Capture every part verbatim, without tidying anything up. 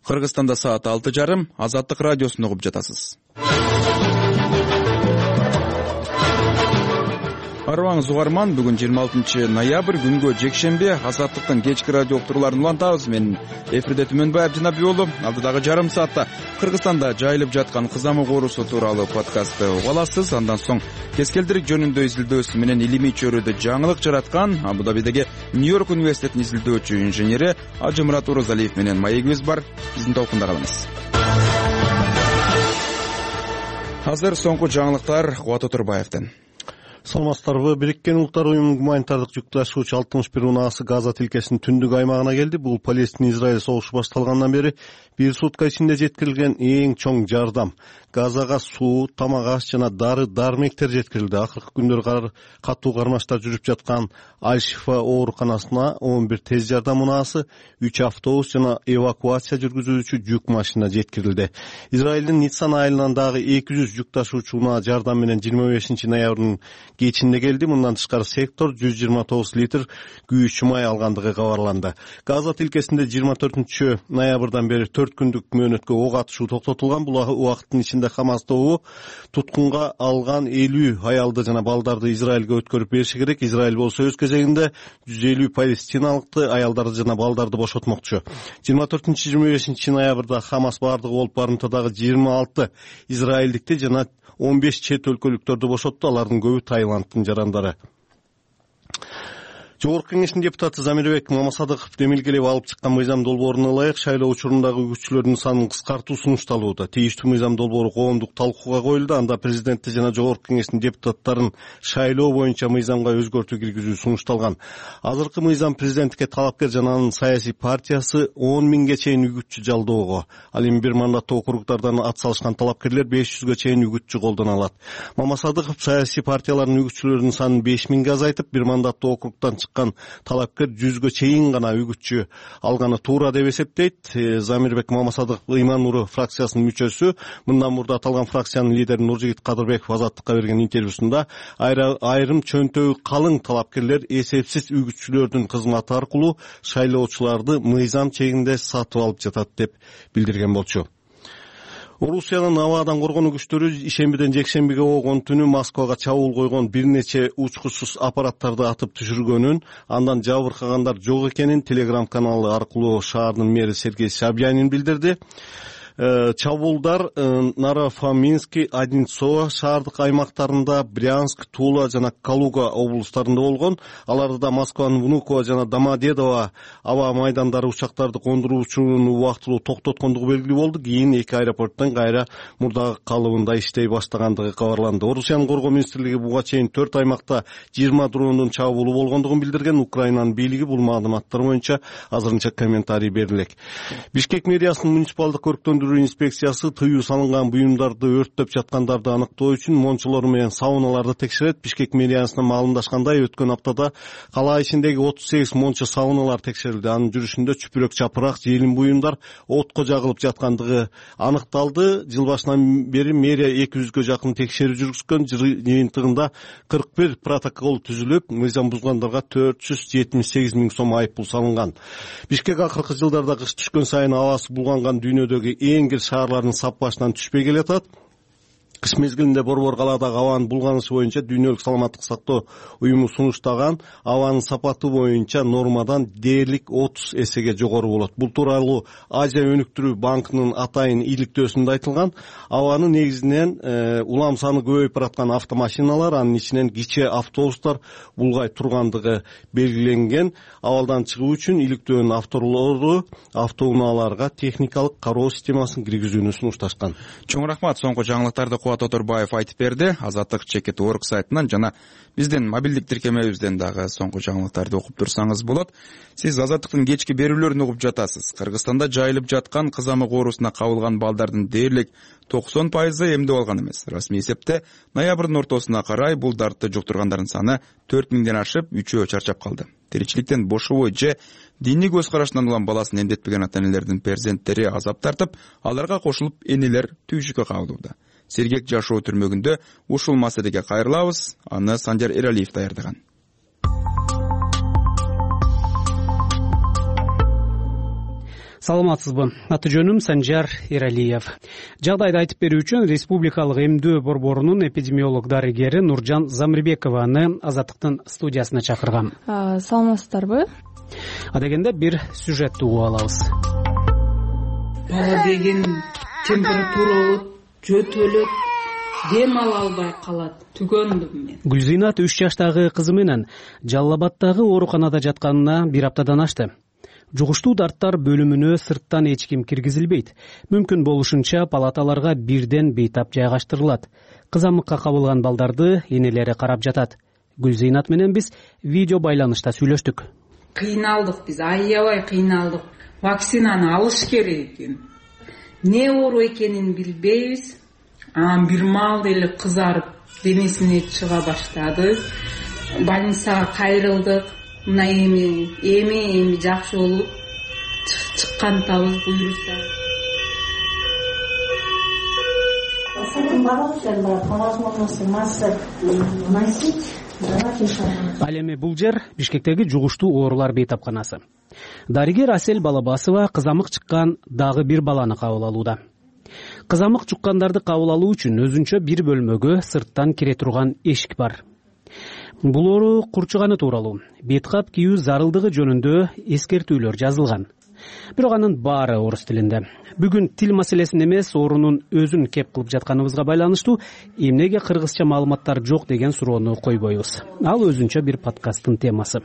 Кыргызстанда саат алты жарым, Азаттык радиосун угуп жатасыз. Арыбаңыз угарман, бүгүн жыйырма алтынчы ноябрь күнгө жекшембе. Азаттыктын кечки радио уктурууларын улантабыз. Мен эфирде Түмөнбаев Жанабиулу. Алдыдагы жарым саатта Кыргызстанда жайылып жаткан кызамык оорусу тууралуу подкастты угуп аласыз. Андан соң кескелдирик жөнүндө изилдөөсү менен илимий чөйрөдө жаңылык жараткан Абу Дабидеги Нью-Йорк университетинин изилдөөчү инженери Ажымурат Оразалиев менен маегибиз бар. Биздин толкунда калыңыз. Азыр соңку жаңылыктар Кубат Отурбаевден. Саламатсыздарбы? Бириккен Улуттар уюмунун гуманитардык жүк ташуучу алтымыш бир унаасы Газа тилкесинин түндүк аймагына келди. Бул Палестина-Израиль согушу башталгандан бери бир сутка ичинде жеткирилген эң чоң жардам. Газага суу, тамак аш жана дары дармектер жеткирилди. Акыркы күндөр катуу кармаштар жүрүп жаткан Аль-Шифа ооруканасына он бир тез жардам унаасы, үч автобус жана эвакуация жүргүзүүчү жүк машина жеткирилди. Израилдин Ницсан айылынан дагы эки жүз жүк ташуучу унаа жардам менен жыйырма бешинчи ноябрдын кечинде келди. Мындан тышкары сектор жүз жыйырма тогуз литр күйүүчү май алгандыгы кабарланды. Газа тилкесинде жыйырма төртүнчү ноябрдан бери төрт күндүк мөөнөткө ок атышуу токтотулган. Бул убакыттын ичинде Хамас тобу туткунга алган элүү аялды жана балдарды Израилге өткөрүп бериши керек. Израиль болсо өз кезегинде жүз элүү палестиналыкты аялдарды жана балдарды бошотмокчу. жыйырма төртүнчү жыйырма бешинчи ноябрда Хамас бардыгы болуп барымтадагы жыйырма алты израилдикти жана он беш чет өлкөлүктөрдү бошотту. Алардын көбү Таиланддын жарандары. Жогорку кеңештин депутаты Замирбек Мамасадыков демилгелеп алып чыккан мыйзам долбооруна ылайык шайлоо учурундагы үгүтчүлөрдүн санын кыскартуу сунушталууда. Тийиштүү мыйзам долбоору коомдук талкууга коюлду. Анда президентти жана жогорку кеңештин депутаттарын шайлоо боюнча мыйзамга өзгөртүү киргизүү сунушталган. Азыркы мыйзам президенттикке талапкер жана анын саясий партиясы он миңге чейин үгүтчү жалдоого, ал эми бир мандаттуу округдардан ат салышкан талапкерлер беш жүзгө чейин үгүтчү колдоно алат. Мамасадыков саясий партиялардын үгүтчүлөрүнүн санын беш миңге азайтып, бир мандаттуу округдан талапкер жүзгө чейин гана үгүтчү алганы туура деп эсептейт. Замирбек Мамасадыков Ыйман Нуру фракциясынын мүчөсү. Мындан мурда аталган фракциянын лидери Нуржигит Кадырбеков Азаттыкка берген интервьюсунда айрым чөнтөгү калың талапкерлер эсепсиз үгүтчүлөрдүн кызматы аркылуу шайлоочуларды мыйзам чегинде сатып алып жатат деп билдирген болчу. Орусиянын абадан коргонуу күчтөрү ишембиден жекшембиге болгон түнү Москвага чабуул койгон бир нече учкучсуз аппараттарды атып түшүргөнүн, андан жабыркагандар жок экенин Телеграм каналы аркылуу шаардын мэри Сергей Собянин билдирди. Чабуулдар Наро-Фоминский, Одинцово шаардык аймактарында, Брянск, Тула жана Калуга облустарында болгон. Аларда Москванын Внуково жана Домодедово аба майдандары учактарды кондуруучунун убактылуу токтоткондугу белгилүү болду. Кийин эки аэропорттон кайра мурдагы калыбында иштей баштагандыгы кабарланды. Орусиянын коргоо министрлиги буга чейин төрт аймакта жыйырма дрондун чабуулу болгондугун билдирген. Украинанын бийлиги бул маалыматтар боюнча азырынча комментарий берди элек. Бишкек мэриясынын муниципалдык көрктөндүрүү инспекциясы тыюу салынган буюмдарды өрттөп жаткандарды аныктоо үчүн мончолор менен сауналарды текшерет. Бишкек мэриясына маалымдашкандай, өткөн аптада кала ичиндеги отуз сегиз мончо сауналар текшерилди. Анын жүрүшүндө чүпүрөк чапырак, желим буюмдар отко жагылып жаткандыгы аныкталды. Жыл башынан бери мэрия эки жүзгө жакын текшерүү жүргүзгөн. Жыйынтыгында кырк бир протокол түзүлүп, мыйзам бузгандарга төрт жүз жетимиш сегиз миң сом айыппул салынган. Бишкек акыркы жылдарда кыш түшкөн сайын абасы булганган дүйнөдөгү эң кир шаарлардын сап башынан түшпөй келатат. Кыш мезгилинде Борбор калаадагы абанын булганышы боюнча Дүйнөлүк саламаттык сактоо уюму сунуштаган абанын сапаты боюнча нормадан дээрлик отуз эсеге жогору болот. Бул тууралуу Азия өнүктүрүү банкынын атайын иликтөөсүндө айтылган. Абанын негизинен э, улам саны көбөйүп бараткан автомашиналар, анын ичинен кичи автобустар булгай тургандыгы белгиленген. Абалдан чыгуу үчүн иликтөөнүн авторлору автоунааларга техникалык кароо системасын киргизүүнү сунушташкан. Чоң рахмат. Соңку жаңылыктарды Кубат Отурбаев айтып берди. Азаттык чекит орг сайтынан жана биздин мобилдик тиркемебизден дагы соңку жаңылыктарды окуп турсаңыз болот. Сиз Азаттыктын кечки берүүлөрүн угуп жатасыз. Кыргызстанда жайылып жаткан кызамык оорусуна кабылган балдардын дээрлик токсон пайызы эмдеп алган эмес. Расмий эсепте ноябрдын ортосуна карай бул дартты жуктургандардын саны төрт миңден ашып, үчөө чарчап калды. Тиричиликтен бошобой же диний көз карашынан улам баласын эмдетпеген ата-энелердин перзенттери азап тартып, аларга кошулуп энелер түйшүккө кабылууда. Сергек жашоо түрмөгүндө ушул маселеге кайрылабыз. Аны Санжар Эралиев даярдаган. Саламатсызбы? Аты жөнүм Санжар Эралиев. Жагдайды айтып берүү үчүн Республикалык эмдөө борборунун эпидемиолог дарыгери Нуржан Замирбекованы Азаттыктын студиясына чакыргам. Саламатсыздарбы? Адегенде бир сюжетти угуп алабыз. Бала деген температура болот, жөтөлөт, дем ала албай калат. Түгөндүм мен. Гүлзинат үч жаштагы кызы менен Жалал Абадтагы ооруканада жатканына бир аптадан ашты. Жугуштуу дарттар бөлүмүнө сырттан эч ким киргизилбейт. Мүмкүн болушунча палаталарга бирден бейтап жайгаштырылат. Кызамыкка кабылган балдарды энелери карап жатат. Гүлзинат менен биз видео байланышта сүйлөштүк. Кыйналдык биз, аябай кыйналдык. Вакцинаны алыш керек экен. Не оору экенин билбейбиз. Анан бир маал эле кызарып, денесине чыга баштады. Больницага кайрылдык. Мына эми, эми, эми жакшы болуп чыккантабыз буюрса. Ал эми бул жер Бишкектеги жугуштуу оорулар бейтапканасы. Дарыгер Асель Балабасова кызамык чыккан дагы бир баланы кабыл алууда. Кызамык чуккандарды кабыл алуу үчүн өзүнчө бир бөлмөгө сырттан кире турган эшик бар. Бул оору курчуганы тууралуу, бет кап кийүү зарылдыгы жөнүндө эскертүүлөр жазылган. Бирок анын баары орус тилинде. Бүгүн тил маселесин эмес, оорунун өзүн кеп кылып жатканыбызга байланыштуу эмнеге кыргызча маалыматтар жок деген суроону койбойбуз. Ал өзүнчө бир подкасттын темасы.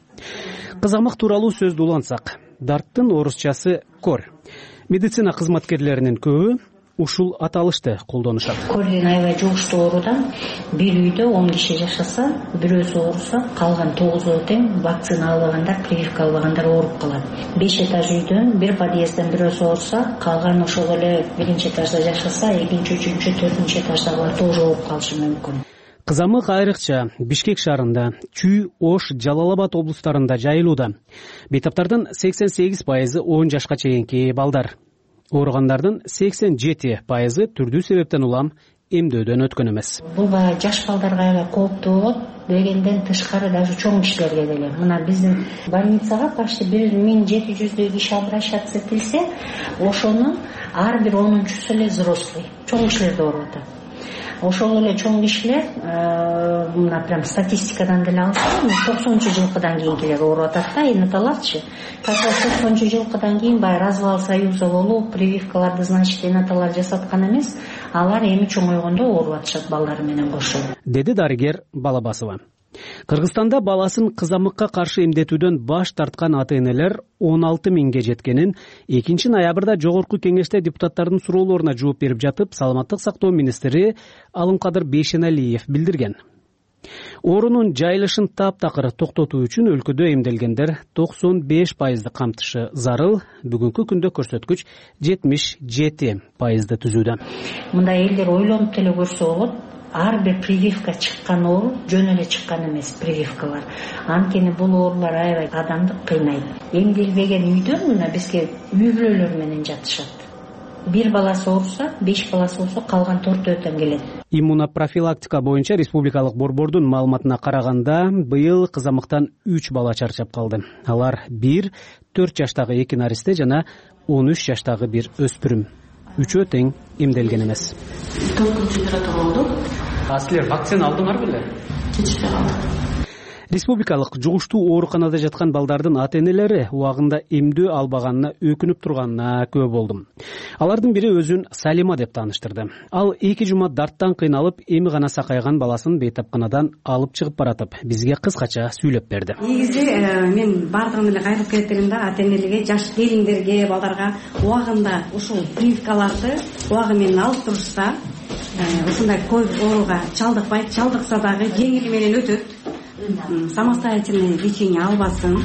Кызамык тууралуу сөздү улантсак, дарттын орусчасы кор. Медицина кызматкерлеринин көбү ушул аталышты колдонушат. Кор деген аябай жугуштуу оорудан бир үйдө он киши жашаса, бирөөсү ооруса, калган тогузу тең вакцина албагандар, прививка албагандар ооруп калат. беш этаж үйдөн бир подъездден бирөөсү ооруса, калган ошол эле биринчи этажда жашаса, экинчи, үчүнчү, төртүнчү этаждагылар тоже ооруп калышы мүмкүн. Кызамык айрыкча Бишкек шаарында, Чүй, Ош, Жалал Абад облустарында жайылууда. Бейтаптардын сексен сегиз пайызы он жашка чейинки балдар. Ооругандардын сексен жети пайызы түрдүү себептен улам эмдөөдөн өткөн эмес. Бул баягы жаш балдарга аябай кооптуу болот, дегенден тышкары даже чоң кишилерге деле. Мына биздин больницага почти бир миң жети жүздөй киши обращаться этилсе, ошонун ар бир онунчусу эле взрослый, чоң кишилерде ооруп атат. Ошол эле чоң кишилер, мына прям статистикадан деле алсак, токсонунчу жылкыдан кийинкилер ооруп атат да, энаталарчы. Как раз токсонунчу жылкыдан кийин баягы развал союза болуп, прививкаларды, значит, энаталар жасаткан эмес, алар эми чоңойгондо ооруп атышат балдары менен кошо. Деди дарыгер Балабасова. Кыргызстанда баласын кызамыкка каршы эмдетүүдөн баш тарткан ата-энелер он алты миңге жеткенин экинчи ноябрда жогорку кеңеште депутаттардын суроолоруна жооп берип жатып, саламаттык сактоо министри Алымкадыр Бейшеналиев билдирген. Оорунун жайылышын таптакыр токтотуу үчүн өлкөдө эмделгендер токсон беш пайызды камтышы зарыл, бүгүнкү күндө көрсөткүч жетимиш жети пайызды түзүүдө. Мындай элдер ойлонуп деле көрсө болот. Ар бир прививка чыккан оору жөн эле чыккан эмес прививкалар. Анткени бул оорулар аябай адамды кыйнайт. Эмделбеген үйдөн мына бизге үй бүлөлөр менен жатышат. Бир баласы ооруса, беш баласы болсо, калган төртөө тең келет. Иммунопрофилактика боюнча республикалык борбордун маалыматына караганда, быйыл кызамыктан үч бала чарчап калды. Алар бир, төрт жаштагы эки наристе жана он үч жаштагы бир өспүрүм. Үчөө тең эмделген эмес. А силер вакцина алдыңар беле? Кечте калдык. Республикалык жугуштуу ооруканада жаткан балдардын ата-энелери убагында эмдөө албаганына өкүнүп турганына күбө болдум. Алардын бири өзүн Салима деп тааныштырды. Ал эки жума дарттан кыйналып, эми гана сакайган баласын бейтапканадан алып чыгып баратып, бизге кыскача сүйлөп берди. Негизи мен бардыгын эле кайрылып кетет элем да, ата-энелерге, жаш келиндерге, балдарга убагында ушул прививкаларды убагы менен алып турушса, ушундай көп ооруга чалдыкпайт, чалдыкса дагы жеңил менен өтөт. Самостоятельное лечение албасын.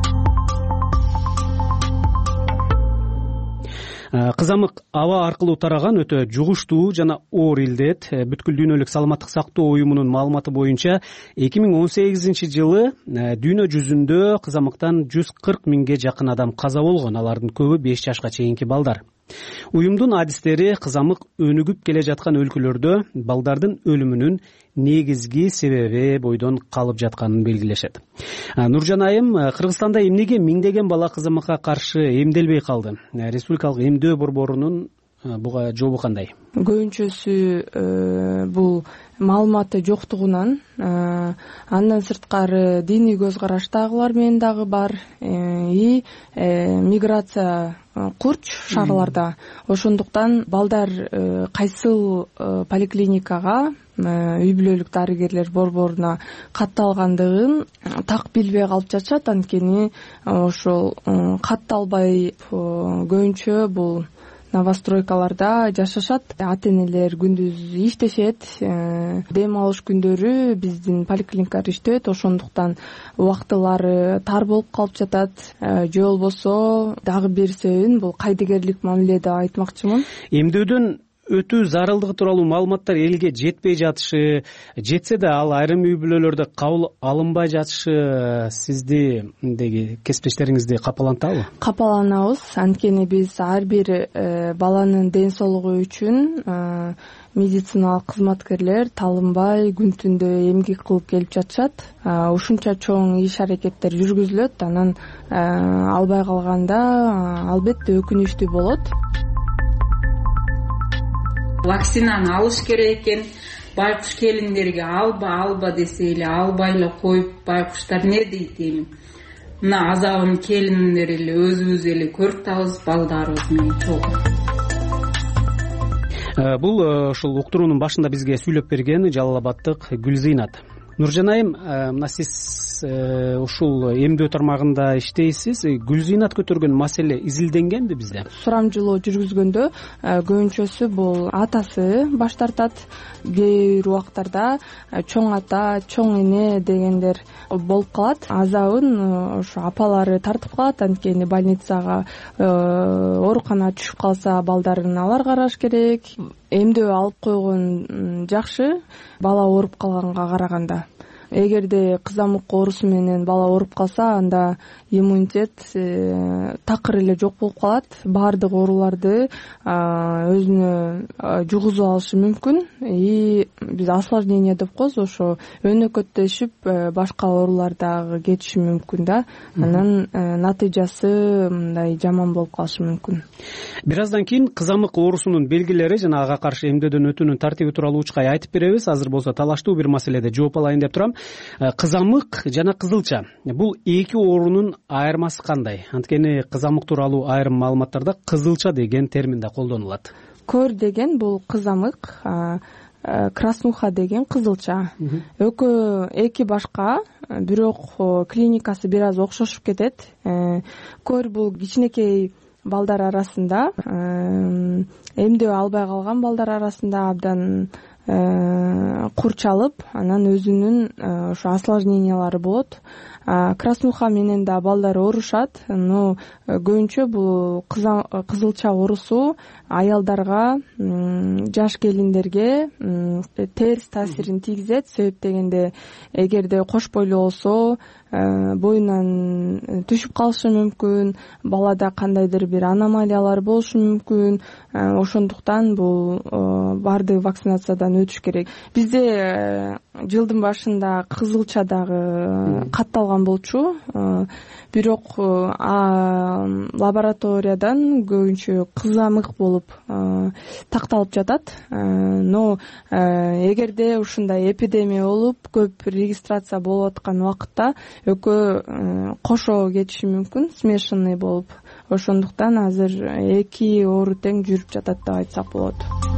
Кызамык аба аркылуу тараган өтө жугуштуу жана оор илдет. Бүткүл дүйнөлүк саламаттык сактоо уюмунун маалыматы боюнча эки миң он сегизинчи жылы дүйнө жүзүндө кызамыктан жүз кырк миңге жакын адам каза болгон. Алардын көбү беш жашка чейинки балдар. Уюмдун адистери кызамык өнүгүп келе жаткан өлкөлөрдө балдардын өлүмүнүн негизги себеби бойдон калып жатканын белгилешет. Нуржан айым, Кыргызстанда эмнеге миңдеген бала кызамыкка каршы эмделбей калды? Республикалык эмдөө борборунун буга жообу кандай? Көбүнчөсү бул маалыматы жоктугунан, андан сырткары диний көз караштагылар менен дагы бар, и миграция курч шаарларда. Ошондуктан балдар кайсыл поликлиникага, үй бүлөлүк дарыгерлер борборуна катталгандыгын так билбей калып жатышат. Анткени ошол катталбай көбүнчө бул новостройкаларда жашашат. Ата-энелер күндүз иштешет, дем алыш күндөрү биздин поликлиникалар иштейт. Ошондуктан убактылары тар болуп калып жатат. Же болбосо дагы бир себебин бул кайдыгерлик мамиле деп айтмакчымын. Эмдөөдөн өтүү зарылдыгы тууралуу маалыматтар элге жетпей жатышы, жетсе да ал айрым үй бүлөлөрдө кабыл алынбай жатышы сиздиги кесиптештериңизди капалантабы? Капаланабыз. Анткени биз ар бир баланын ден соолугу үчүн медициналык кызматкерлер талынбай күн түндө эмгек кылып келип жатышат. Ушунча чоң иш аракеттер жүргүзүлөт. Анан албай калганда албетте өкүнүчтүү болот. Вакцинаны алыш керек экен. Байкуш келиндерге алба алба десе эле албай эле коюп, байкуштар не дейт эми? Мына азабын келиндер эле өзүбүз эле көрүп атабыз, балдарыбыз менен чогуу. Бул ушул уктуруунун башында бизге сүйлөп берген Жалал Абадтык Гүлзыйнат. Нуржан айым, мына сиз ушул эмдөө тармагында иштейсиз. Гүлзыйнат көтөргөн маселе изилденгенби бизде? Сурамжылоо жүргүзгөндө көбүнчөсү бул атасы баш тартат. Кээ бир убактарда чоң ата, чоң эне дегендер болуп калат. Азабын ошо апалары тартып калат. Анткени больницага, ооруканага түшүп калса, балдарын алар караш керек. Эмдөө алып койгон жакшы, бала ооруп калганга караганда. Эгерде кызамык оорусу менен бала ооруп калса, анда иммунитет такыр эле жок болуп калат. Баардык ооруларды өзүнө жугузуп алышы мүмкүн. И биз осложнение деп коебуз, ошо өнөкөттөшүп башка оорулар дагы кетиши мүмкүн да. Анан натыйжасы мындай жаман болуп калышы мүмкүн. Бир аздан кийин кызамык оорусунун белгилери жана ага каршы эмдөөдөн өтүүнүн тартиби тууралуу учкай айтып беребиз. Азыр болсо талаштуу бир маселеде жооп алайын деп турам. Кызамык жана кызылча, бул эки оорунун айырмасы кандай? Анткени кызамык тууралуу айрым маалыматтарда кызылча деген термин да колдонулат. Көр деген бул кызамык, краснуха деген кызылча. Экөө эки башка, бирок клиникасы бир аз окшошуп кетет. Көр бул кичинекей балдар арасында, эмдөө албай калган балдар арасында абдан курчалып, анан өзүнүн ошо осложнениялары болот. Краснуха менен да балдар оорушат, но көбүнчө бул кызылча оорусу аялдарга, жаш келиндерге терс таасирин тийгизет. Себеп дегенде, эгерде кош бойлуу болсо, боюнан түшүп калышы мүмкүн, балада кандайдыр бир аномалиялар болушу мүмкүн. Ошондуктан бул баардык вакцинациядан өтүш керек. Бизде жылдын башында кызылча дагы катталган болчу, бирок лабораториядан көбүнчө кызамык болуп такталып жатат. Но эгерде ушундай эпидемия болуп, көп регистрация болуп аткан убакытта экөө кошо кетиши мүмкүн, смешанный болуп. Ошондуктан азыр эки оору тең жүрүп жатат деп айтсак болот.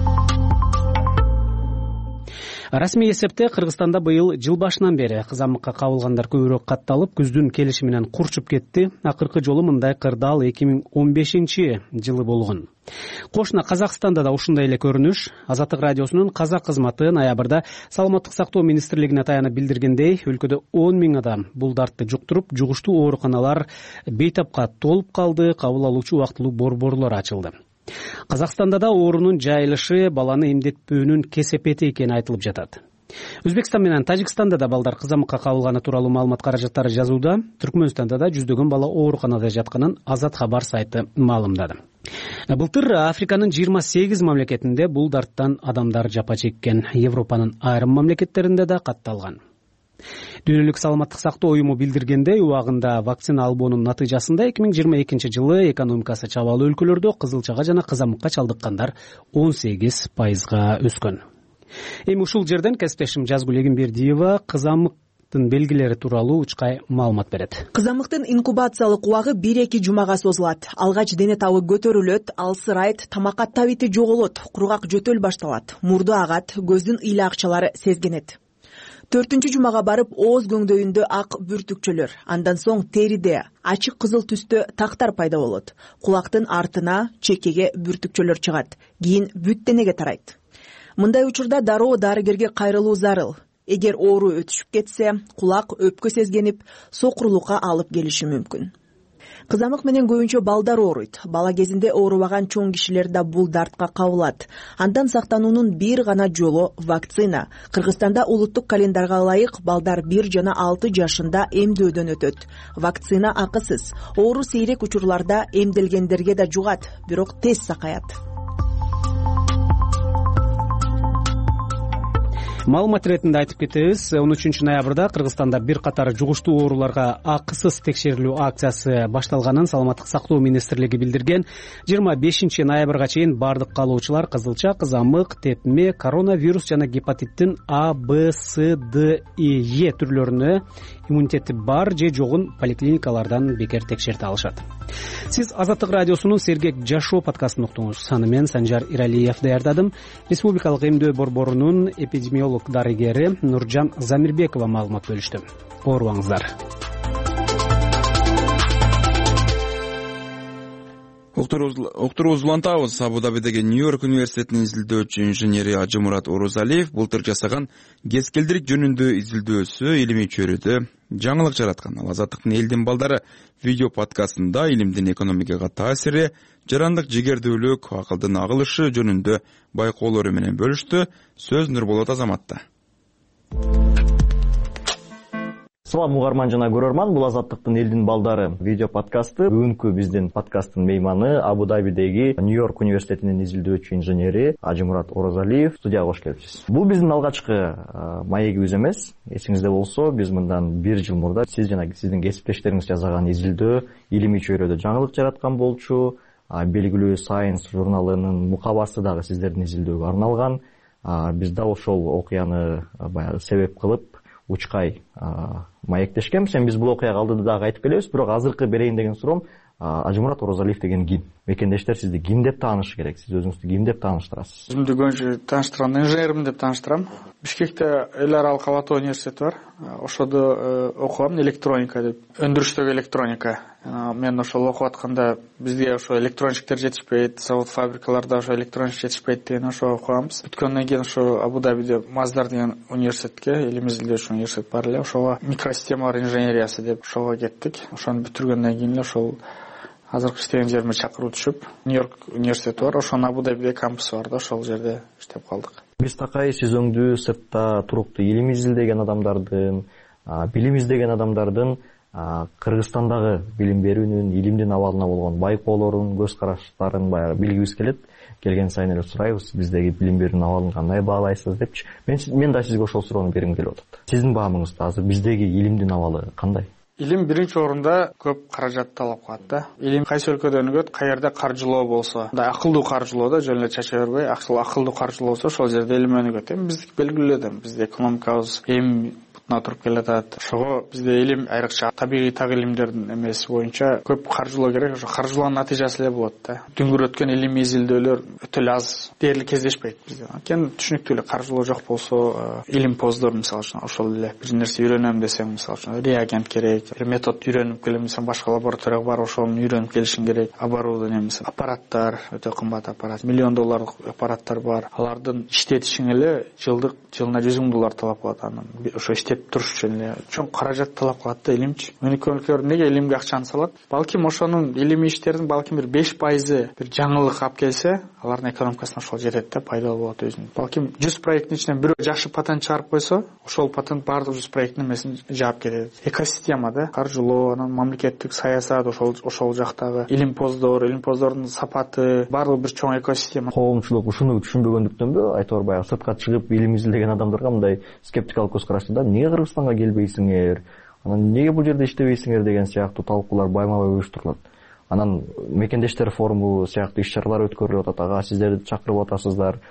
Расмий эсепте Кыргызстанда быйыл жыл башынан бери кызамыкка кабылгандар көбүрөөк катталып, күздүн келиши менен курчуп кетти. Акыркы жолу мындай кырдаал эки миң он бешинчи жылы болгон. Кошуна Казакстанда да ушундай эле көрүнүш. Азаттык радиосунун казак кызматы ноябрда Саламаттык сактоо министрлигине таянып билдиргендей, өлкөдө он миң адам бул дартты жуктуруп, жугуштуу ооруканалар бейтапка толуп калды, кабыл алуучу убактылуу борборлор ачылды. Казакстанда да оорунун жайылышы баланы эмдетпөөнүн кесепети экени айтылып жатат. Өзбекстан менен Тажикстанда да балдар кызамыкка кабылганы тууралуу маалымат каражаттары жазууда. Түркмөнстанда да жүздөгөн бала ооруканада жатканын Азат Хабар сайты маалымдады. Былтыр Африканын жыйырма сегиз мамлекетинде бул дарттан адамдар жапа чеккен. Европанын айрым мамлекеттеринде да катталган. Дүйнөлүк саламаттык сактоо уюму билдиргендей, убагында вакцина албоонун натыйжасында эки миң жыйырма экинчи жылы экономикасы чабалуу өлкөлөрдө кызылчага жана кызамыкка чалдыккандар он сегиз пайызга өскөн. Эми ушул жерден кесиптешим Жазгүл Эгембердиева кызамыктын белгилери тууралуу учкай маалымат берет. Кызамыктын инкубациялык убагы бир эки жумага созулат. Алгач дене табы көтөрүлөт, алсырайт, тамакка табити жоголот, кургак жөтөл башталат, мурду агат, көздүн ыйла акчалары сезгенет. Төртүнчү жумага барып ооз көңдөйүндө ак бүртүкчөлөр, андан соң териде ачык кызыл түстө тактар пайда болот. Кулактын артына, чекеге бүртүкчөлөр чыгат, кийин бүт денеге тарайт. Мындай учурда дароо дарыгерге кайрылуу зарыл. Эгер оору өтүшүп кетсе, кулак өпкө сезгенип, сокурлукка алып келиши мүмкүн. Кызамык менен көбүнчө балдар ооруйт. Бала кезинде оорубаган чоң кишилер да бул дартка кабылат. Андан сактануунун бир гана жолу вакцина. Кыргызстанда улуттук календарга ылайык балдар бир жана алты жашында эмдөөдөн өтөт. Вакцина акысыз. Оору сейрек учурларда эмделгендерге да жугат, бирок тез сакаят. Маалымат иретинде айтып кетебиз, он үчүнчү ноябрда Кыргызстанда бир катар жугуштуу ооруларга акысыз текшерилүү акциясы башталганын Саламаттык сактоо министрлиги билдирген. жыйырма бешинчи ноябрга чейин бардык каалоочулар кызылча, кызамык, тепме, коронавирус жана гепатиттин А, Б, С, Д, Е түрлөрүнө иммунитети бар же жогун поликлиникалардан бекер текшерте алышат. Сиз Азаттык радиосунун Сергек жашоо подкастын уктуңуз. Аны мен Санжар Иралиев даярдадым. Республикалык эмдөө борборунун эпидемиолог дарыгери Нуржан Замирбекова маалымат бөлүштү. Оорубаңыздар. Уктуруубузду улантабыз. Абу Дабидеги Нью-Йорк университетинин изилдөөчү инженери Ажымурат Орозалиев былтыр жасаган кескелдирик жөнүндө изилдөөсү илимий чөйрөдө жаңылык жараткан. Ал Азаттыктын элдин балдары видео подкастында илимдин экономикага таасири, жарандык жигердүүлүк, акылдын агылышы жөнүндө байкоолору менен бөлүштү. Сөз Нурболот Азаматта. Салам угарман жана көрөрман, бул Азаттыктын элдин балдары видео подкасты. Бүгүнкү биздин подкасттын мейманы Абу Дабидеги Нью-Йорк университетинин изилдөөчү инженери Ажымурат Орозалиев. Студияга кош келипсиз. Бул биздин алгачкы маегибиз эмес. Эсиңизде болсо, биз мындан бир жыл мурда сиз жана сиздин кесиптештериңиз жазган изилдөө илимий чөйрөдө жаңылык жараткан болчу. Белгилүү Science журналынын мукабасы дагы сиздердин изилдөөгө арналган. Биз да ошол окуяны баягы себеп кылып учкай маектешкенбиз. Биз бул окуяга алдыда дагы айтып келебиз, бирок азыркы берейин деген суроом, Ажымурат Орозалиев деген ким? Мекендештер сизди ким деп таанышы керек? Сиз өзүңүздү ким деп тааныштырасыз? Өзүмдү көбүнчө тааныштырганда инженермин деп тааныштырам. Бишкекте эл аралык Алатоо университети бар. Ошодо окугам, электроника деп. Өндүрүштөгү электроника. Мен ошол окуп атканда бизге ошо электронщиктер жетишпейт, завод фабрикаларда ошо электронщик жетишпейт деген ошо окуганбыз. Бүткөндөн кийин ошо Абу Дабиде Маздар деген университетке, элим изилдөөчү университет бар эле, ошого микросистемалар инженериясы деп ошого кеттик. Ошону бүтүргөндөн кийин эле ошол азыркы иштеген жериме чакыруу түшүп, Нью-Йорк университети бар, ошонун Абу Дабиде кампусу бар да, ошол жерде иштеп калдык. Биз такай сиз өңдүү сыртта туруктуу илим изилдеген адамдардын, билим издеген адамдардын Кыргызстандагы билим берүүнүн, илимдин абалына болгон байкоолорун, көз караштарын баягы билгибиз келет. Келген сайын эле сурайбыз, биздеги билим берүүнүн абалын кандай баалайсыз депчи. Мен мен да сизге ошол суроону бергим келип атат. Сиздин баамыңызда азыр биздеги илимдин абалы кандай? Илим биринчи орунда көп каражат талап кылат да. Илим кайсы өлкөдө өнүгөт, каерде каржылоо болсо, мындай акылдуу каржылоо да, жөн эле чача бербей, акылдуу каржылоо болсо, ошол жерде илим өнүгөт. Эми биздики белгилүү да, бизде экономикабыз эми отуруп келатат. Ошого бизде илим айрыкча табигый так илимдердин эмеси боюнча көп каржылоо керек. Ошо каржылоонун натыйжасы эле болот да. Дүңгүр өткөн илимий изилдөөлөр өтө эле аз, дээрлик кездешпейт бизде. Анткени түшүнүктүү эле каржылоо жок болсо, илим поздор мисалы үчүн ошол эле бир нерсе үйрөнөм десең, мисалы үчүн реагент керек, бир метод үйрөнүп келем десең, башка лабораторияга барып ошону үйрөнүп келишиң керек. Оборудование, мисалы аппараттар, өтө кымбат аппарат, миллион долларлык аппараттар бар. Алардын иштетишиң эле жылдык жылына жүз миң доллар талап кылат. Анан ошо иштеп туруш үчүн эле чоң каражат талап кылат да илимчи. Өнүккөн өлкөлөр неге илимге акчаны салат? Балким ошонун илимий иштердин балким бир беш пайызы бир жаңылык алып келсе, алардын экономикасына ошол жетет да, пайдалуу болот өзүнүн. Балким жүз проекттин ичинен бирөө жакшы патент чыгарып койсо, ошол патент баардык жүз проекттин эмесин жаап кетет. Экосистема да, каржылоо, анан мамлекеттик саясат, ошол ошол жактагы илимпоздор, илимпоздордун сапаты, баардыгы бир чоң экосистема. Коомчулук ушуну түшүнбөгөндүктөнбү, айтор баягы сыртка чыгып илим изилдеген адамдарга мындай скептикалык көз карашта, эмнеге Кыргызстанга келбейсиңер, анан эмнеге бул жерде иштебейсиңер деген сыяктуу талкуулар байма-бай уюштурулат. Анан мекендештер форуму сыяктуу иш-чаралар өткөрүлүп атат, ага сиздерди чакырып атасыздар.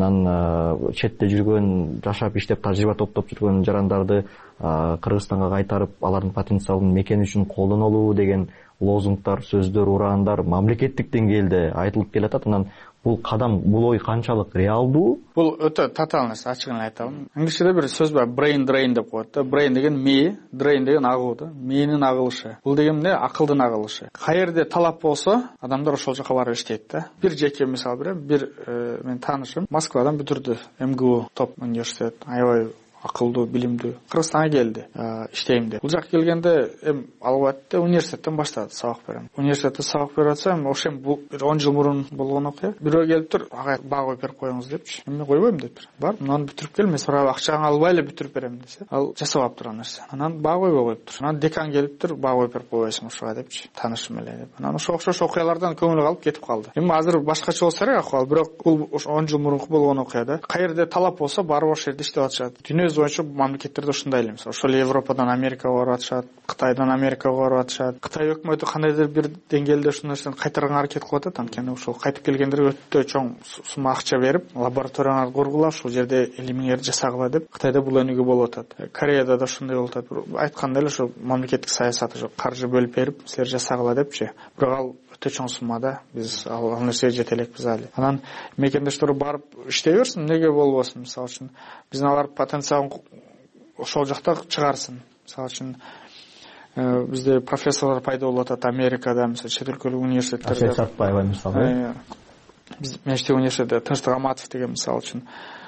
Анан четте жүргөн, жашап иштеп тажрыйба топтоп жүргөн жарандарды Кыргызстанга кайтарып, алардын потенциалын мекен үчүн колдонолуу деген лозунгдар, сөздөр, ураандар мамлекеттик деңгээлде айтылып келатат. Анан бул кадам, бул ой канчалык реалдуу? Бул өтө татаал нерсе, ачыгын айталым. Англисчеде бир сөз бар, brain drain деп коет да. Brain деген мээ, drain деген агуу да. Мээнин агылышы. Бул деген эмне? Акылдын агылышы. Каерде талап болсо, адамдар ошол жака барып иштейт да. Бир жеке мисал берем, бир мен таанышым Москвадан бүтүрдү, эм гэ у топ университет, аябай акылдуу, билимдүү. Кыргызстанга келди, иштейм деп. Бул жака келгенде эм албайт да, университеттен баштады, сабак берем. Университетте сабак берип атсам, ошем бул бир он жыл мурун болгон окуя. Бирөө келип тур, ага баа коюп берип коюңуз депчи. Эмне койбойм деп. Бар, мынаны бүтүрүп кел, мен сурап акчаңы албай эле бүтүрүп берем десе. Ал жасап тур нерсе. Анан баа койбой коюп тур. Анан декан келип тур, баа коюп берип койбойсуң ушуга депчи. Таанышым эле деп. Анан ошо окшош окуялардан көңүлү калып кетип калды. Эми азыр башкача болсо керек акыбал, бирок бул он жыл мурунку болгон окуя да. Каерде талап болсо, барып ошол жерде иштеп атышат. Дүйнө боюнча мамлекеттерде ушундай эле. Ошол Европадан Америкага барып атышат, Кытайдан Америкага барып атышат. Кытай өкмөтү кандайдыр бир деңгээлде ушул нерсени кайтарганга аракет кылып атат. Анткени ошол кайтып келгендерге өтө чоң сумма акча берип, лабораторияларды кургула, ушул жерде илимиңерди жасагыла деп. Кытайда бул өнүгүү болуп атат. Кореяда да ушундай болуп атат. Айткандай эле ошо мамлекеттик саясат, ошо каржы бөлүп берип, силер жасагыла депчи. Бирок ал өтө чоң сумма да. Биз ал нерсеге жете элекпиз али. Анан мекендештер барып иштей берсин, эмнеге болбосун? Мисалы үчүн биздин алар потенциалын ошол жакта чыгарсын. Мисалы үчүн бизде профессорлор пайда болуп атат Америкада, мисалы чет өлкөлүк университеттерде. Асет Сартбаева мисалы. Биз Мечтек университетинде Тынчтык Аматов деген мисалы үчүн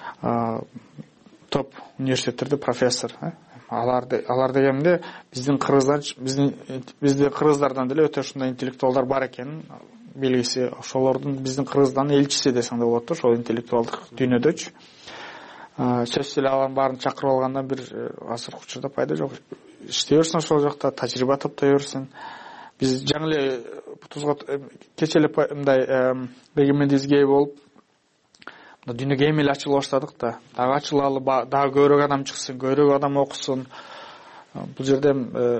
топ университеттерде профессор. Аларды алар дегенде биздин кыргыздар, биздин бизде кыргыздардан деле өтө ушундай интеллектуалдар бар экенин белгиси. Ошолордун биздин Кыргызстандын элчиси десең да болот да, ошол интеллектуалдык дүйнөдөчү. Сөзсүз эле алардын баарын чакырып алгандан бир азыр учурда пайда жок. Иштей берсин ошол жакта, тажрыйба топтой берсин. Биз жаңы эле тузга кече эле мындай региондизге ээ болуп, дүйнөгө эми эле ачыла баштадык да. Дагы ачылалы, дагы көбүрөөк адам чыксын, көбүрөөк адам окусун. Бул жерде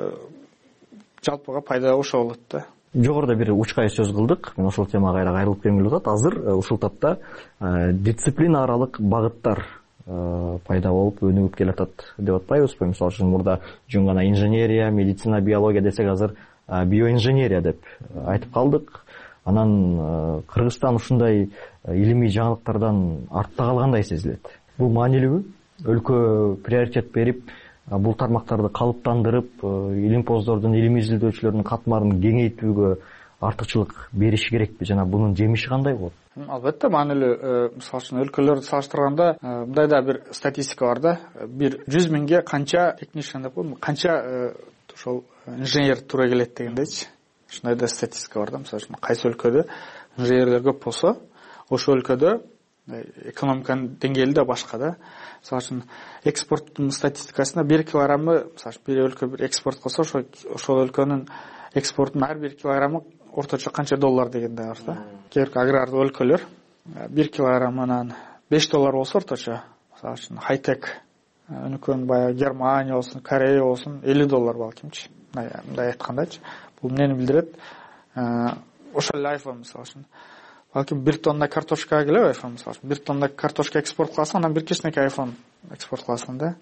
жалпыга пайда ошол болот да. Жогоруда бир учкай сөз кылдык. Мен ошол темага кайра кайрылып келгим атат. Азыр ушул тапта дисциплина аралык багыттар пайда болуп өнүгүп келатат деп атпайбызбы? Мисалы үчүн мурда жөн гана инженерия, медицина, биология десек, азыр биоинженерия деп айтып калдык. Анан Кыргызстан ушундай илимий жаңылыктардан артта калгандай сезилет. Бул маанилүүбү? Өлкө приоритет берип, бул тармактарды калыптандырып, илимпоздордун, илим изилдөөчүлөрдүн катмарын кеңейтүүгө артыкчылык бериши керекпи? Жана бунун жемиши кандай болот? Албетте маанилүү. Мисалы үчүн өлкөлөрдү салыштырганда мындай да бир статистика бар да. Бир жүз миңге канча технician деп коем, канча ошол инженер туура келет дегендейчи. Ушундай да статистика бар да. Мисалы үчүн кайсы өлкөдө инженерлер көп болсо, ошол өлкөдө экономиканын деңгээли да башка да. Мисалы үчүн экспорттун статистикасында бир килограммы, мисалы үчүн бир өлкө бир экспорт кылса, ошол ошол өлкөнүн экспортунун ар бир килограммы орточо канча доллар деген да бар да. Кээ бир агрардуу өлкөлөр бир килограммынан беш доллар болсо орточо, мисалы үчүн хай-тек өнүккөн баягы Германия болсун, Корея болсун элүү доллар балкимчи. Мындай айткандачы. Бул эмнени билдирет? Ошол эле iPhone мисалы үчүн. Балким бир тонна картошка келе iPhone мисалы үчүн. бир тонна картошка экспорт кыласың, анан бир кичинекей iPhone экспорт кыласың да.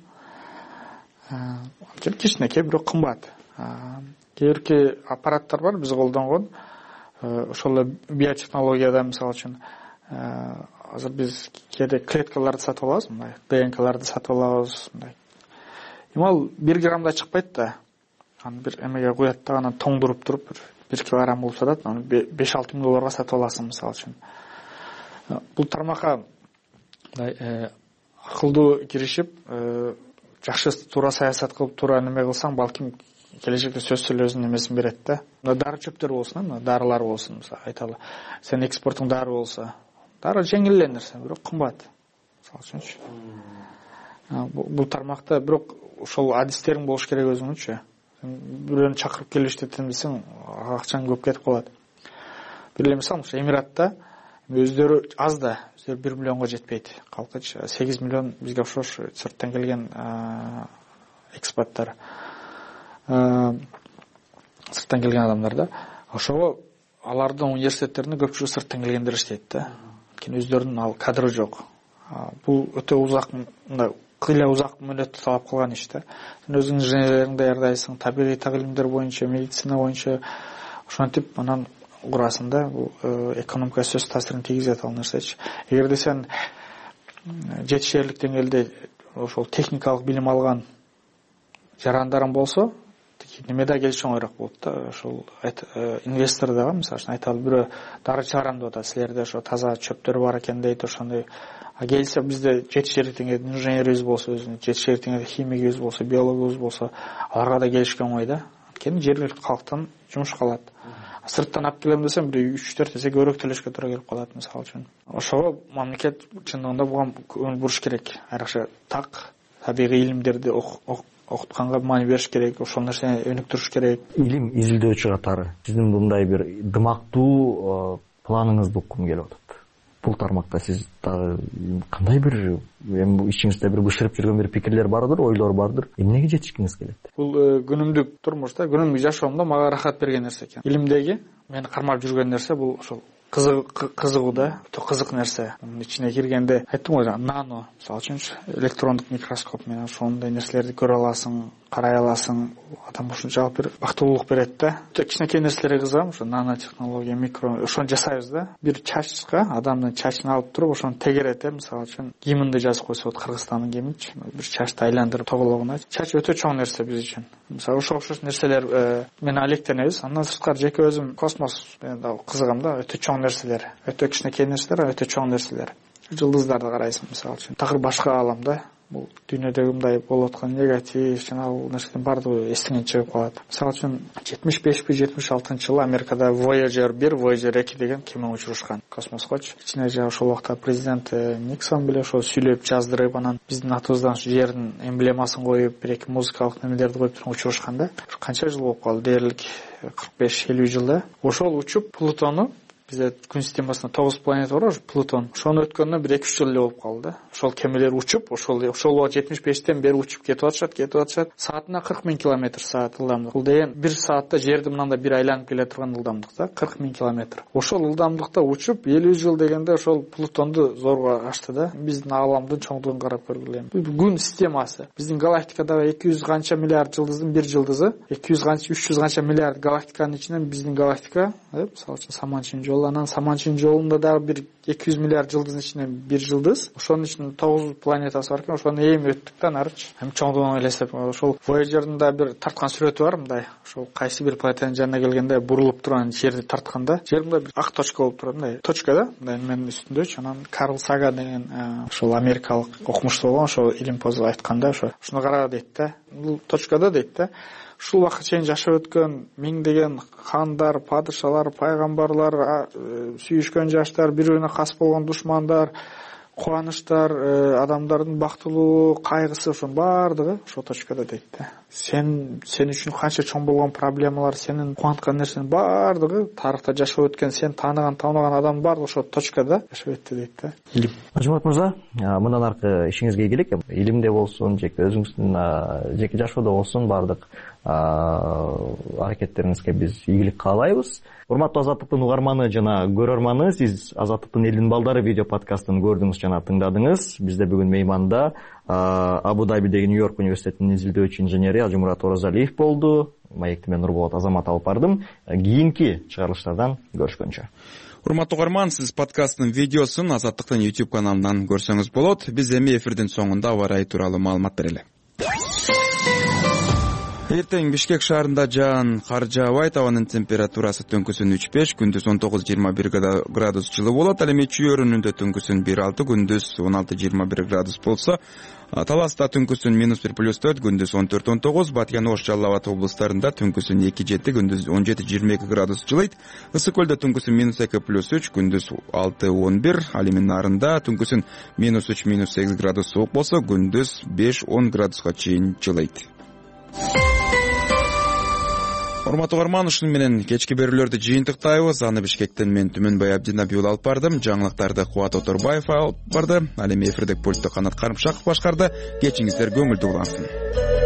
Бир кичинекей, бирок кымбат. Кээ бирки аппараттар бар биз колдонгон. Ошол эле биотехнологияда мисалы үчүн азыр биз кээде клеткаларды сатып алабыз, мындай ди эн каларды сатып алабыз, мындай. Эми ал бир граммда чыкпайт да. Аны бир эмеге коет да, анан тоңдуруп туруп бир килограмм болуп сатат. Аны беш алты миң долларга сатып аласың мисалы үчүн. Бул тармакка мындай акылдуу киришип, жакшы туура саясат кылып, туура неме кылсаң, балким келечекте сөзсүз эле өзүнүн эмесин берет да. Мына дары чөптөр болсун, мына дарылар болсун, мисалы айталы. Сен экспортуң дары болсо, дароо жеңил эле нерсе, бирок кымбат. Мисалы үчүнчү. Бул тармакта бирок ошол адистериң болуш керек өзүңүнчү. Бирөөнү чакырып келип иштетем десең, акчаң көп кетип калат. Бир эле мисал, Эмиратта өздөрү аз да, өздөрү бир миллионго жетпейт. Калкычы сегиз миллион бизге окшош сырттан келген экспаттар. Сырттан келген адамдар да. Ошого алардын университеттеринде көпчүлүгү сырттан келгендер иштейт да. Анткени өздөрүнүн ал кадры жок. Бул өтө узак, мындай кыйла узак мөөнөттү талап кылган иш да. Сен өзүң инженерлерди даярдайсың, табигый илимдер боюнча, медицина боюнча ошентип анан курасың да. Бул экономикага сөз таасирин тийгизет ал нерсечи. Эгерде сен жетишерлик деңгээлде ошол техникалык билим алган жарандарың болсо, немеде келиш оңойрак болот да. Ошол инвестор дагы мисалы үчүн айталы бирөө дары чыгарам деп атат, силерде ошо таза чөптөр бар экен дейт, ошондой. А келсе бизде жетишерлик деңгээлде инженерибиз болсо, өзүнүн жетишерлик деңгээлде химигибиз болсо, биологибиз болсо, аларга да келишке оңой да. Анткени жергиликтүү калктан жумуш калат. Сырттан алып келем десем, бир үч төрт эсе көбүрөөк төлөшкө туура келип калат мисалы үчүн. Ошого мамлекет чындыгында буга көңүл буруш керек. Айрыкча так табигый илимдерди окутканга маани бериш керек, ошол нерсени өнүктүрүш керек. Илим изилдөөчү катары сиздин мындай бир дымактуу планыңызды уккум келип атат. Бул тармакта сиз дагы кандай бир эми ичиңизде бир бышырып жүргөн бир пикирлер бардыр, ойлор бардыр. Эмнеге жетишкиңиз келет? Бул күнүмдүк турмушта, күнүмдүк жашоомдо мага рахат берген нерсе экен. Илимдеги мени кармап жүргөн нерсе бул ошол кызыгуу да, өтө кызык нерсе. Мунун ичине киргенде айттым го, нано, мисалы үчүнчү, электрондук микроскоп менен ошондой нерселерди көрө аласың, карай аласың. Адам ушунчалык бир бактылуулук берет да. Өтө кичинекей нерселерге кызыгам, ошо нанотехнология, микро, ошону жасайбыз да. Бир чачка адамдын чачын алып туруп, ошону тегерет, мисалы үчүн гимнди жазып койсо, вот Кыргызстандын гимничи, бир чачты айландырып тогологуна. Чач өтө чоң нерсе биз үчүн. Мисалы ошо окшош нерселер менен алектенебиз. Андан сырткары жеке өзүм космос менен дагы кызыгам да, өтө чоң нерселер, өтө кичинекей нерселер, өтө чоң нерселер. Жылдыздарды карайсың мисалы үчүн. Такыр башка аламда. Бул дүйнөдөгү мындай болуп аткан негатив, жана бул нерселердин баардыгы эстеңен чыгып калат. Мисалы үчүн жетимиш бешпи жетимиш алтынчы жылы Америкада Voyager бир, Voyager эки деген кеме учурушкан космоскочу. Ичине жа ошол убакта президент Никсон беле ошол сүйлөп, жаздырып, анан биздин атыбыздан жердин эмблемасын коюп, бир эки музыкалык немелерди коюп учурушкан да. Канча жыл болуп калды? Дээрлик кырк беш элүү жылда. Ошол учуп Плутону, бизде күн системасында тогуз планета бар, Плутон. Ошону өткөндө бир эки үч жыл эле болуп калды. Ошол кемелер учуп, ошол ошол жетимиш бештен бери учуп кетип атышат, кетип атышат. Саатына кырк миң километр саат ылдамдык. Бул деген бир саатта жерди мындай бир айланып келе турган ылдамдык да, кырк миң километр. Ошол ылдамдыкта учуп элүү жыл дегенде ошол Плутонду зорго ачты да. Биздин ааламдын чоңдугун карап көргүлө. Бул күн системасы. Биздин галактикадагы эки жүз канча миллиард жылдыздын бир жылдызы, эки жүз канча үч жүз канча миллиард галактиканын ичинен биздин галактика, мисалы үчүн Саманчын жолу, анан Саманчын жолунда дагы бир эки жүз миллиард жылдыздын ичинен бир жылдыз. Ошонун ичинде тогуз планетасы бар экен, ошону эми өттүк да нарычы. Эми чоңдугун элестеп, ошол Voyager'дын да бир тарткан сүрөтү бар мындай. Ошол кайсы бир планетанын жанына келгенде бурулуп турган жерди тартканда, жер мындай бир ак точка болуп турат, мындай точка да, мындай менин үстүндөчү. Анан Карл Сага деген ошол америкалык окумуштуу болгон, ошол илим позу айтканда, ошо ушуну кара дейт да. Бул точкада дейт да. Ушул убакка чейин жашап өткөн миңдеген хандар, падышалар, пайгамбарлар, сүйүшкөн жаштар, бири-бирине кас болгон душмандар, кубанычтар, адамдардын бактылуу кайгысы, ошонун баардыгы ошол точкада дейт да. Сен сен үчүн канча чоң болгон проблемалар, сенин кубанткан нерсенин баардыгы тарыхта жашап өткөн, сен тааныган, тааныбаган адамдын баардыгы ошол точкада жашап өттү дейт да. Илим. Ажымат мырза, мындан аркы ишиңизге келек. Илимде болсун, жеке өзүңүздүн жеке жашоодо болсун, баардык аракеттериңизге биз ийгилик каалайбыз. Урматтуу Азаттыктын угарманы жана көрөрманы, сиз Азаттыктын элдин балдары видео подкастын көрдүңүз жана тыңдадыңыз. Бизде бүгүн мейманда Абу-Дабидеги Нью-Йорк университетинин изилдөөчү инженери Ажымурат Оразалиев болду. Маекти мен Нурболот Азамат алып бардым. Кийинки чыгарылыштардан көрүшкөнчө. Урматтуу угарман, сиз подкасттын видеосун Азаттыктын YouTube каналынан көрсөңүз болот. Биз эми эфирдин соңунда аба ырайы тууралуу маалымат берели. Эртең Бишкек шаарында жаан кар жаабайт, абанын температурасы түнкүсүн үч беш, күндүз он тогуз жыйырма бир градус жылы болот. Ал эми Чүй-Өрүнүндө түнкүсүн бир алты, күндүз он алты жыйырма бир градус болсо, Таласта түнкүсүн минус бир плюс төрт, күндүз он төрт он тогуз, Баткен, Ош, Жалал Абад облустарында түнкүсүн эки жети, күндүз он жети жыйырма эки градус жылыйт. Ысык көлдө түнкүсүн минус эки плюс үч, күндүз алты он бир, ал эми Нарында түнкүсүн минус үч минус сегиз градус суук болсо, күндүз беш он градуска чейин жылыйт. Урматтуу угарман, ушуну менен кечки берүүлөрдү жыйынтыктайбыз. Аны Бишкектен мен Түмөнбай Абдинабиул алып бардым. Жаңылыктарды Кубат Оторбаев алып барды. Ал эми эфирдеги пультту Канат Карымшаков башкарды. Кечиңиздер көңүлдүү улансын.